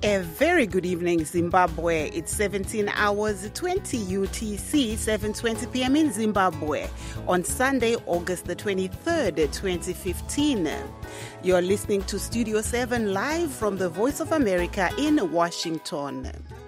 A very good evening, Zimbabwe. It's 17 hours 20 UTC, 7:20 p.m. in Zimbabwe on Sunday, August the 23rd, 2015. You're listening to Studio 7 live from the Voice of America in Washington.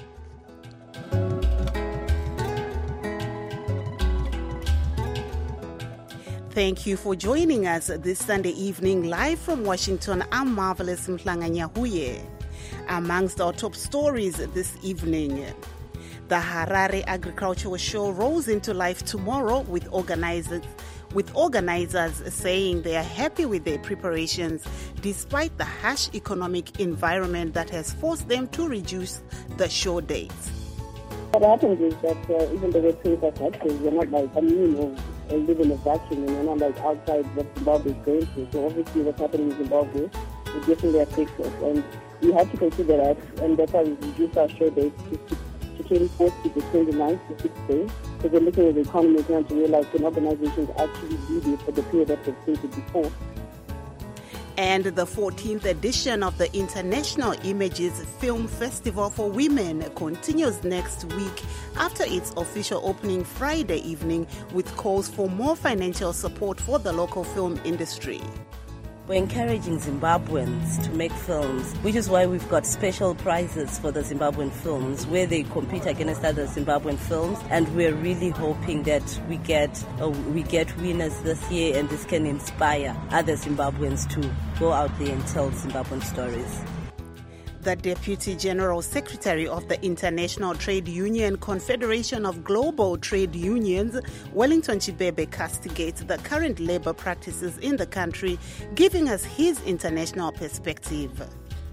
Thank you for joining us this Sunday evening live from Washington. I'm Marvelous Mhlanganyahuye. Amongst our top stories this evening, the Harare Agricultural Show rolls into life tomorrow with organizers saying they are happy with their preparations despite the harsh economic environment that has forced them to reduce the show dates. What happens is that even the Red Cross actors, we're not like immune or live in a vacuum, and we're not like outside what Zimbabwe is going through. So obviously what's happening in Zimbabwe will definitely affect us, and we have to consider that, and that's why we reduced our show dates to 24th to the 29th to 6 days, because we're looking at the economy now to realize that organizations actually do this for the period that they've stated before. And the 14th edition of the International Images Film Festival for Women continues next week after its official opening Friday evening with calls for more financial support for the local film industry. We're encouraging Zimbabweans to make films, which is why we've got special prizes for the Zimbabwean films where they compete against other Zimbabwean films, and we're really hoping that we get winners this year, and this can inspire other Zimbabweans to go out there and tell Zimbabwean stories. The Deputy General Secretary of the International Trade Union Confederation of Global Trade Unions, Wellington Chibebe, castigates the current labor practices in the country, giving us his international perspective.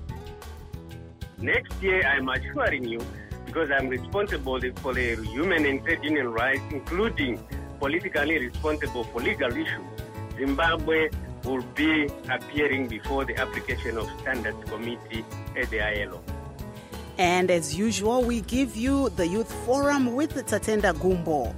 Next year, I'm assuring you, because I'm responsible for the human and trade union rights, including politically responsible for legal issues, Zimbabwe will be appearing before the Application of Standards Committee at the ILO. And as usual, we give you the Youth Forum with Tatenda Gumbo.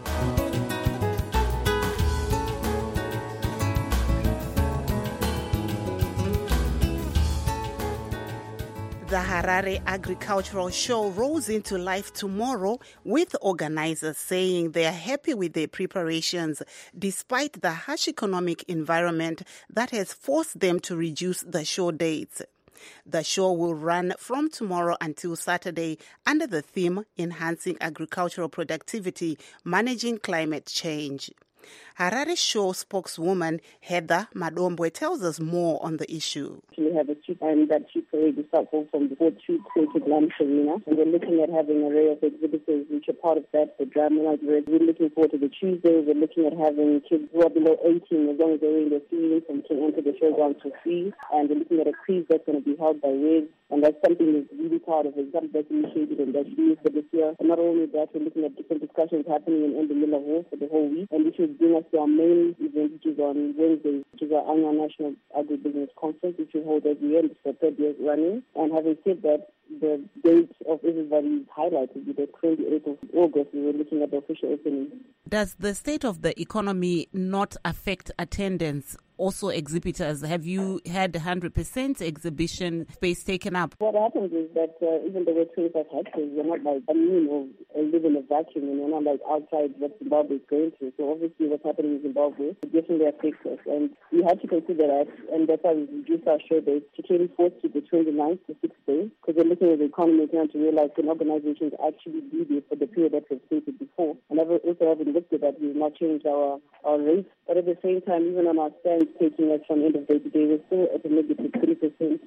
The Harare Agricultural Show rolls into life tomorrow with organizers saying they are happy with their preparations despite the harsh economic environment that has forced them to reduce the show dates. The show will run from tomorrow until Saturday under the theme Enhancing Agricultural Productivity, Managing Climate Change. Harare Show spokeswoman Heather Madombwe tells us more on the issue. We have a street, and that street parade will start off from the 4th Street to Lunch Arena, and we're looking at having an array of exhibitors which are part of that. The drama night, we're looking forward to the Tuesday. We're looking at having kids who are below 18, as long as they're in their feelings, and can enter the showground for free. And we're looking at a quiz that's going to be held by WIZ, and that's something that's really part of it. Something that's initiated and that's used for this year. And not only that, we're looking at different discussions happening in the Miller Hall for the whole week, and this should bring us to our main event, which is on Wednesday, which is our annual National Agribusiness Conference, which we hold every year. It's the 3rd year running. And having said that, the date of everybody's highlight will be the 28th of August. We were looking at the official opening. Does the state of the economy not affect attendance? Also exhibitors, have you had 100% exhibition space taken up? What happens is that even the Red Cross actors, we're not like immune or live in a vacuum, and we're not like outside what Zimbabwe is going through. So obviously what's happening in Zimbabwe definitely affects us, and we have to consider that, and that's why we reduced our show dates to 24th to the 29th to 6 days, because we're looking at the economy now to realize that organizations actually do this for the period that we've stated before. And also having looked at that, we've not changed our rates, but at the same time, even on our stands taking us from end of day to day, we're still at a negative 3%,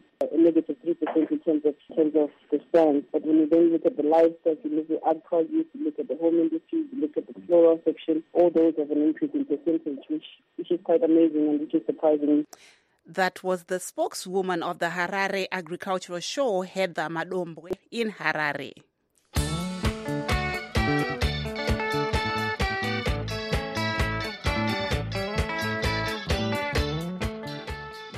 in terms of the stands. But when you then look at the livestock, you look at ag produce, you look at the home industry, you look at the floral section, all those have an increase in percentage, which is quite amazing and which is surprising. That was the spokeswoman of the Harare Agricultural Show, Heather Madombwe, in Harare.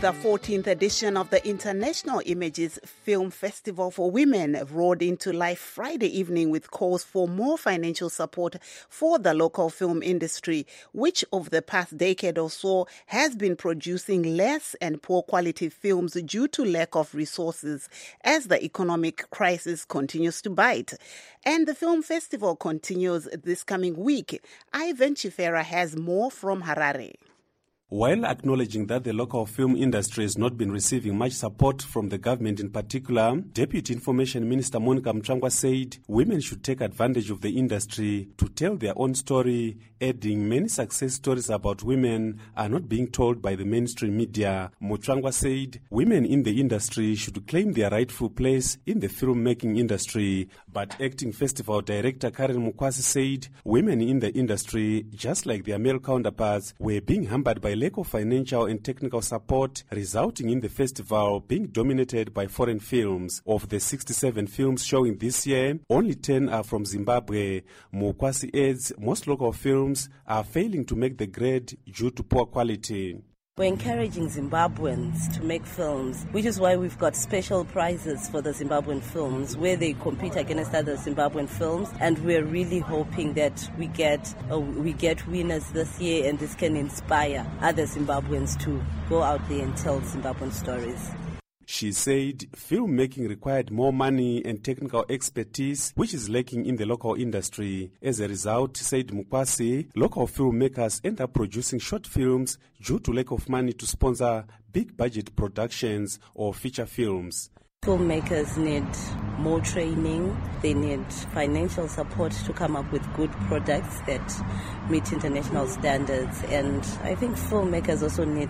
The 14th edition of the International Images Film Festival for Women roared into life Friday evening with calls for more financial support for the local film industry, which over the past decade or so has been producing less and poor quality films due to lack of resources as the economic crisis continues to bite. And the film festival continues this coming week. Ivan Chifera has more from Harare. While acknowledging that the local film industry has not been receiving much support from the government in particular, Deputy Information Minister Monica Mchangwa said women should take advantage of the industry to tell their own story, adding many success stories about women are not being told by the mainstream media. Mchangwa said women in the industry should claim their rightful place in the filmmaking industry. But acting festival director Karen Mukwasi said women in the industry, just like their male counterparts, were being hampered by lack of financial and technical support, resulting in the festival being dominated by foreign films. Of the 67 films showing this year, only 10 are from Zimbabwe. Mukwasi adds most local films are failing to make the grade due to poor quality. We're encouraging Zimbabweans to make films, which is why we've got special prizes for the Zimbabwean films where they compete against other Zimbabwean films, and we're really hoping that we get winners this year, and this can inspire other Zimbabweans to go out there and tell Zimbabwean stories. She said filmmaking required more money and technical expertise, which is lacking in the local industry. As a result, said Mukwasi, local filmmakers end up producing short films due to lack of money to sponsor big-budget productions or feature films. Filmmakers need more training. They need financial support to come up with good products that meet international standards. And I think filmmakers also need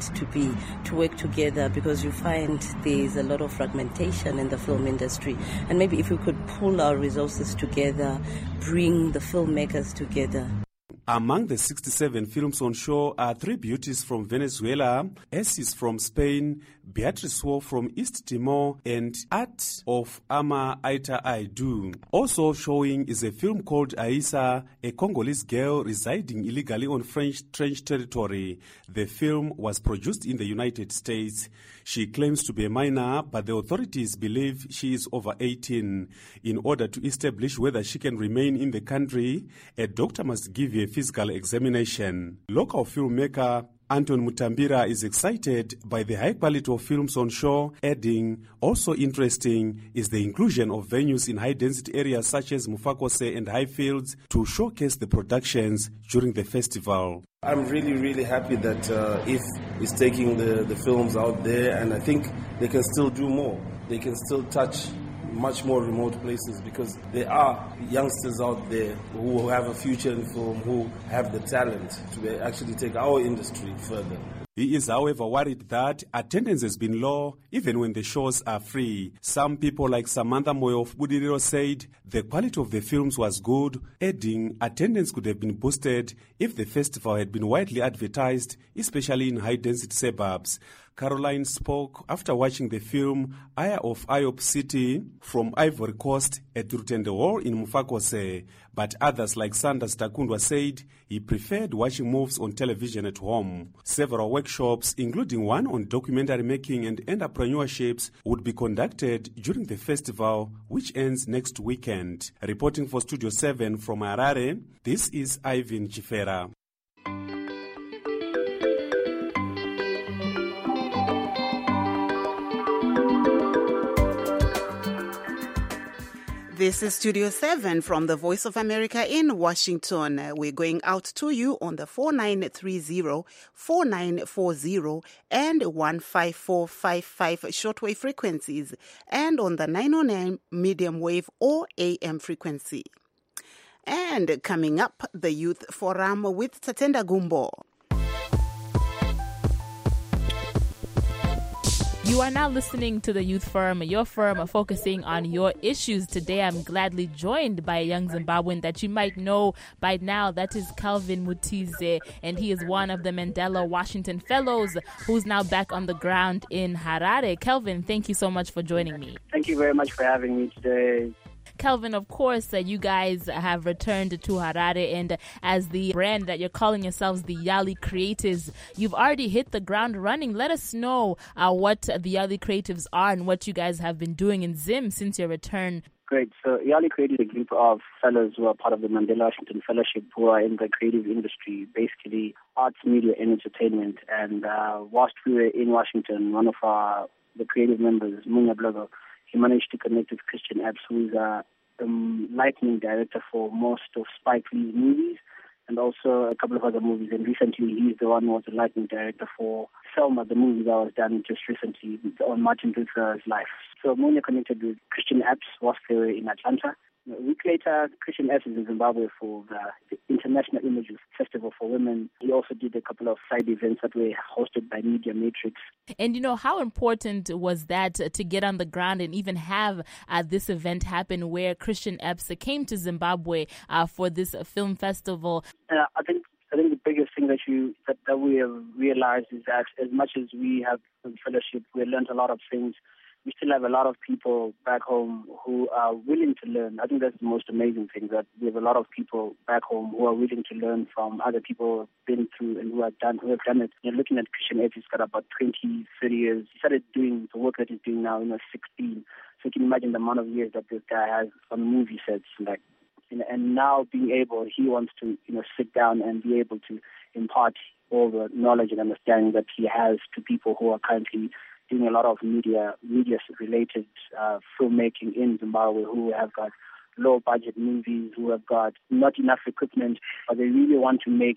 to work together, because you find there's a lot of fragmentation in the film industry. And maybe if we could pool our resources together, bring the filmmakers together. Among the 67 films on show are 3 beauties from Venezuela, Essis from Spain, Beatrice War from East Timor, and Art of Ama Aita Aidu. Also showing is a film called Aisa, a Congolese girl residing illegally on French trench territory. The film was produced in the United States. She claims to be a minor, but the authorities believe she is over 18. In order to establish whether she can remain in the country, a doctor must give a physical examination. Local filmmaker Anton Mutambira is excited by the high quality of films on show, adding, also interesting is the inclusion of venues in high-density areas such as Mufakose and Highfields to showcase the productions during the festival. I'm really, really happy that IF is taking the films out there, and I think they can still do more. They can still touch much more remote places, because there are youngsters out there who have a future in film, who have the talent to actually take our industry further. He is, however, worried that attendance has been low even when the shows are free. Some people like Samantha Moyo of Budiriro said the quality of the films was good, adding attendance could have been boosted if the festival had been widely advertised, especially in high-density suburbs. Caroline spoke after watching the film Aya of Iop City from Ivory Coast at Rutende Hall in Mufakose, but others like Sanders Takundwa said he preferred watching movies on television at home. Several workshops, including one on documentary making and entrepreneurships, would be conducted during the festival, which ends next weekend. Reporting for Studio 7 from Harare, this is Ivan Chifera. This is Studio 7 from the Voice of America in Washington. We're going out to you on the 4930, 4940, and 15455 shortwave frequencies, and on the 909 medium wave or AM frequency. And coming up, the Youth Forum with Tatenda Gumbo. You are now listening to the Youth Forum, your forum focusing on your issues. Today, I'm gladly joined by a young Zimbabwean that you might know by now. That is Calvin Mutize, and he is one of the Mandela Washington Fellows who's now back on the ground in Harare. Calvin, thank you so much for joining me. Thank you very much for having me today. Kelvin, of course, you guys have returned to Harare, and as the brand that you're calling yourselves, the Yali Creatives, you've already hit the ground running. Let us know what the Yali Creatives are and what you guys have been doing in Zim since your return. Great. So Yali created a group of fellows who are part of the Mandela Washington Fellowship who are in the creative industry, basically arts, media, and entertainment. And whilst we were in Washington, one of the creative members, Munya Blogo, he managed to connect with Christian Epps, who is the lightning director for most of Spike Lee's movies and also a couple of other movies. And recently, he's the one who was the lightning director for Selma, the movie that was done just recently on Martin Luther's life. So Munya connected with Christian Epps whilst they were in Atlanta. A week later, Christian Epps is in Zimbabwe for the International Images Festival for Women. He also did a couple of side events that were hosted by Media Matrix. And, how important was that to get on the ground and even have this event happen where Christian Epps came to Zimbabwe for this film festival? I think the biggest thing that we have realized is that as much as we have the fellowship, we learned a lot of things. We still have a lot of people back home who are willing to learn. I think that's the most amazing thing, that we have a lot of people back home who are willing to learn from other people who have been through and who have done it. Looking at Christian Epps, he's got about 20, 30 years. He started doing the work that he's doing now, 16. So you can imagine the amount of years that this guy has on movie sets, and now he wants to, sit down and be able to impart all the knowledge and understanding that he has to people who are currently doing a lot of media-related filmmaking in Zimbabwe, who have got low-budget movies, who have got not enough equipment, but they really want to make,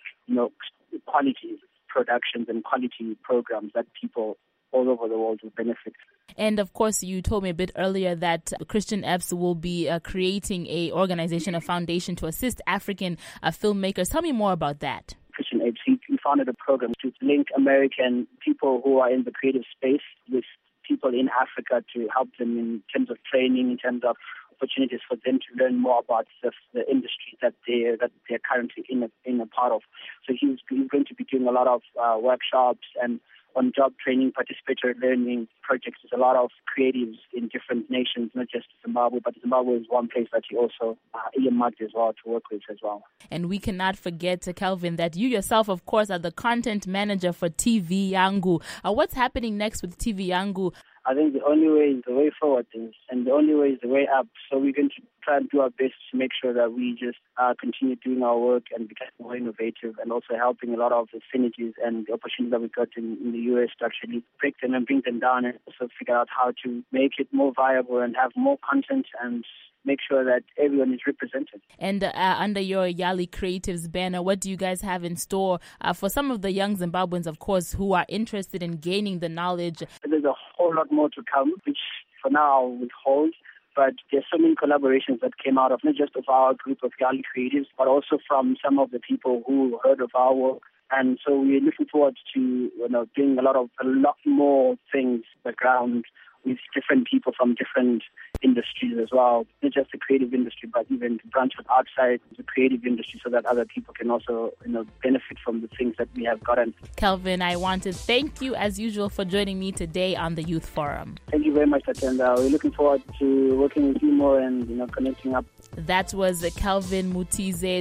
quality productions and quality programs that people all over the world will benefit. And of course, you told me a bit earlier that Christian Epps will be creating a foundation to assist African filmmakers. Tell me more about that. Christian Epps, he founded a program to link American people who are in the creative space with people in Africa to help them in terms of training, in terms of opportunities for them to learn more about the industry that they're currently in a part of. So he's going to be doing a lot of workshops and on-job training, participatory learning projects. There's a lot of creatives in different nations, not just Zimbabwe, but Zimbabwe is one place that he also earmarked as well to work with as well. And we cannot forget, Kelvin, that you yourself, of course, are the content manager for TV Yangu. What's happening next with TV Yangu? I think the only way is the way forward, and the only way is the way up. So we're going to try and do our best to make sure that we just continue doing our work and become more innovative, and also helping a lot of the synergies and the opportunities that we got in the US to actually break them and bring them down, and also figure out how to make it more viable and have more content and make sure that everyone is represented. And under your Yali Creatives banner, what do you guys have in store for some of the young Zimbabweans, of course, who are interested in gaining the knowledge? There's a whole lot more to come, which for now I'll withhold. But there's so many collaborations that came out of not just of our group of Yali Creatives, but also from some of the people who heard of our work. And so we're looking forward to doing a lot more things on the ground with different people from different industries as well, not just the creative industry, but even to branch outside the creative industry so that other people can also benefit from the things that we have gotten. Kelvin, I want to thank you as usual for joining me today on the Youth Forum. Thank you very much, Tatenda. We're looking forward to working with you more and connecting up. That was Kelvin Mutize,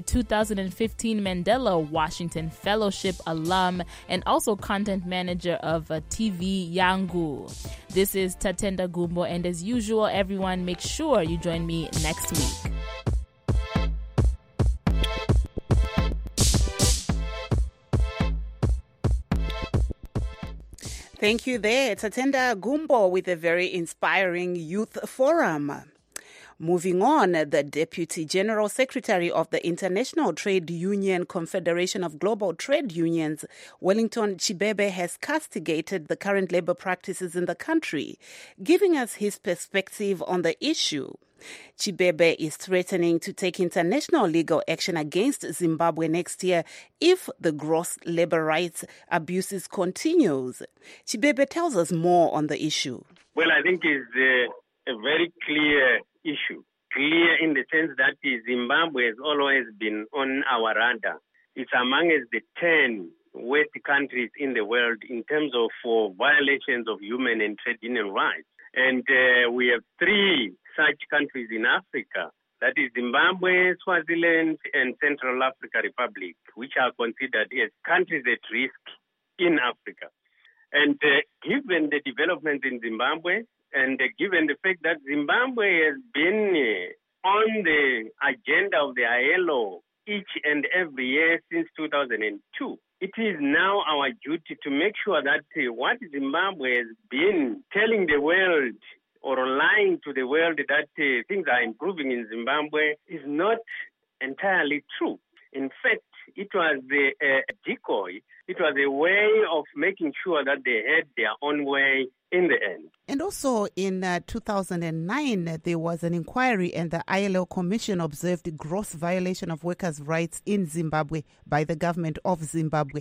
2015 Mandela Washington Fellowship alum and also content manager of TV Yangu. This is Tatenda Gumbo, and as usual, everyone, make sure you join me next week. Thank you there, Tatenda Gumbo, with a very inspiring youth forum. Moving on, the Deputy General Secretary of the International Trade Union Confederation of Global Trade Unions, Wellington Chibebe, has castigated the current labor practices in the country, giving us his perspective on the issue. Chibebe is threatening to take international legal action against Zimbabwe next year if the gross labor rights abuses continues. Chibebe tells us more on the issue. Well, I think it's a very clear issue. Clear in the sense that Zimbabwe has always been on our radar. It's among the 10 worst countries in the world in terms of violations of human and trade union rights. And we have 3 such countries in Africa. That is Zimbabwe, Swaziland, and Central Africa Republic, which are considered as countries at risk in Africa. And given the developments in Zimbabwe, and given the fact that Zimbabwe has been on the agenda of the ILO each and every year since 2002, it is now our duty to make sure that what Zimbabwe has been telling the world or lying to the world that things are improving in Zimbabwe is not entirely true. In fact, it was a decoy. It was a way of making sure that they had their own way in the end. And also in 2009, there was an inquiry and the ILO Commission observed gross violation of workers' rights in Zimbabwe by the government of Zimbabwe.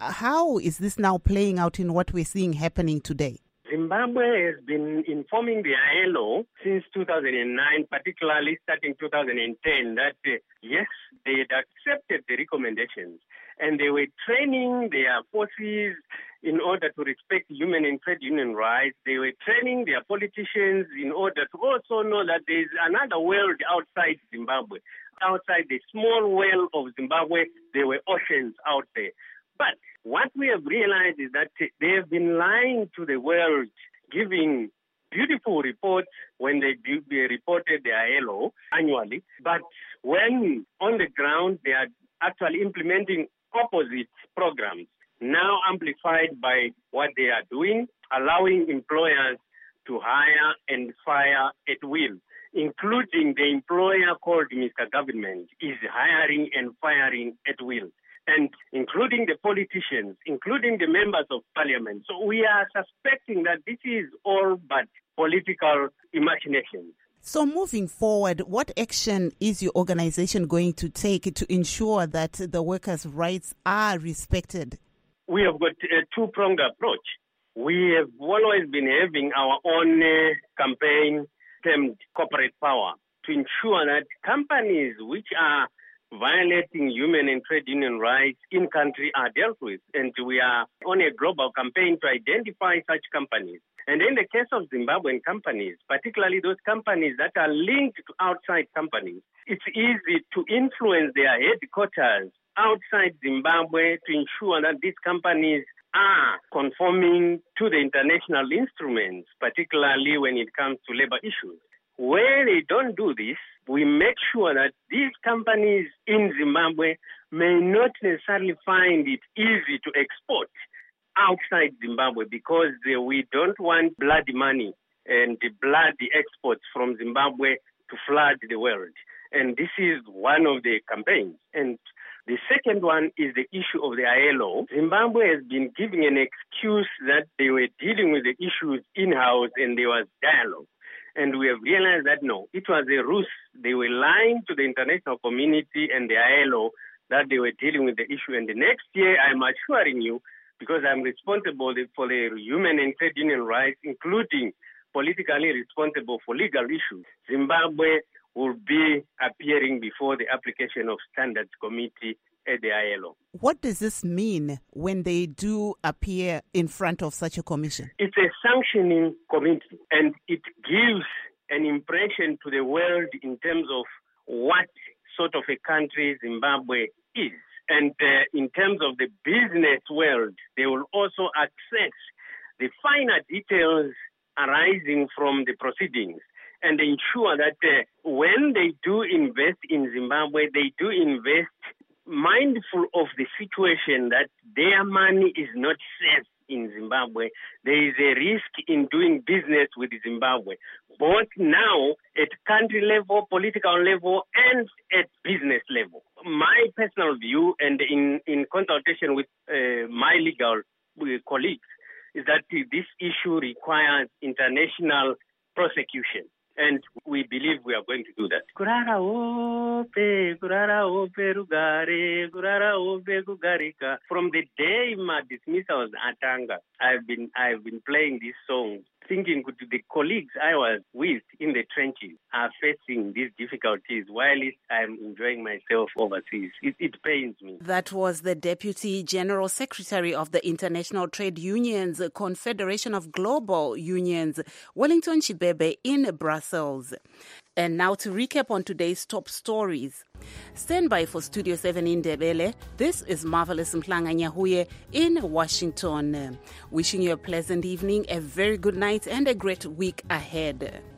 How is this now playing out in what we're seeing happening today? Zimbabwe has been informing the ILO since 2009, particularly starting 2010, that yes, they had accepted the recommendations and they were training their forces in order to respect human and trade union rights. They were training their politicians in order to also know that there is another world outside Zimbabwe. Outside the small world of Zimbabwe, there were oceans out there. But what we have realized is that they have been lying to the world, giving beautiful reports when they reported the ILO annually. But when on the ground, they are actually implementing opposite programs, now amplified by what they are doing, allowing employers to hire and fire at will, including the employer called Mr. Government is hiring and firing at will, and including the politicians, including the members of parliament. So we are suspecting that this is all but political imagination. So moving forward, what action is your organization going to take to ensure that the workers' rights are respected? We have got a two-pronged approach. We have always been having our own campaign termed corporate power to ensure that companies which are violating human and trade union rights in country are dealt with. And we are on a global campaign to identify such companies. And in the case of Zimbabwean companies, particularly those companies that are linked to outside companies, it's easy to influence their headquarters outside Zimbabwe to ensure that these companies are conforming to the international instruments, particularly when it comes to labor issues. Where they don't do this, we make sure that these companies in Zimbabwe may not necessarily find it easy to export outside Zimbabwe because we don't want bloody money and bloody exports from Zimbabwe to flood the world. And this is one of the campaigns. And the second one is the issue of the ILO. Zimbabwe has been giving an excuse that they were dealing with the issues in-house and there was dialogue. And we have realized that no, it was a ruse. They were lying to the international community and the ILO that they were dealing with the issue. And the next year, I'm assuring you, because I'm responsible for the human and trade union rights, including politically responsible for legal issues, Zimbabwe will be appearing before the application of standards committee at the ILO. What does this mean when they do appear in front of such a commission? It's a sanctioning committee, and it gives an impression to the world in terms of what sort of a country Zimbabwe is. And in terms of the business world, they will also access the finer details arising from the proceedings and ensure that when they do invest in Zimbabwe, they do invest mindful of the situation that their money is not safe in Zimbabwe. There is a risk in doing business with Zimbabwe, both now at country level, political level, and at business level. My personal view, and in consultation with my legal colleagues, is that this issue requires international prosecution. And we believe we are going to do that. From the day my dismissals atanga, I've been playing this song thinking the colleagues I was with in the trenches are facing these difficulties while I'm enjoying myself overseas. It pains me. That was the Deputy General Secretary of the International Trade Unions Confederation of Global Unions, Wellington Chibebe, in Brussels. And now to recap on today's top stories. Stand by for Studio 7 in Ndebele. This is Marvelous Mhlanga Nyahuye in Washington. Wishing you a pleasant evening, a very good night, and a great week ahead.